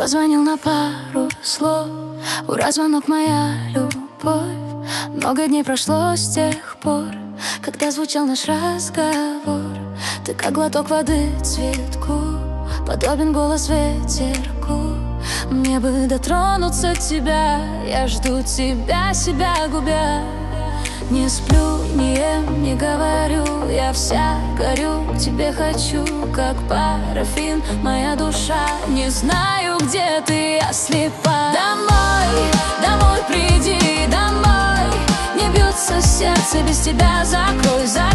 позвонил на пару слов. Ура, звонок, моя любовь. Много дней прошло с тех пор, когда звучал наш разговор. Ты как глоток воды цветку, подобен голос ветерку. Мне бы дотронуться тебя, я жду тебя, себя губя. Не сплю, не ем, не говорю, я вся горю, к тебе хочу, как парафин, моя душа. Не знаю, где ты, я слепа. Домой, домой приди, домой. Не бьется сердце без тебя, закрой, закрой.